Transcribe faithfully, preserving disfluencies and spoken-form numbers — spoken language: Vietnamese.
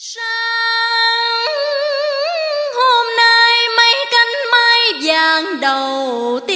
Sáng hôm nay mấy cánh mai vàng đầu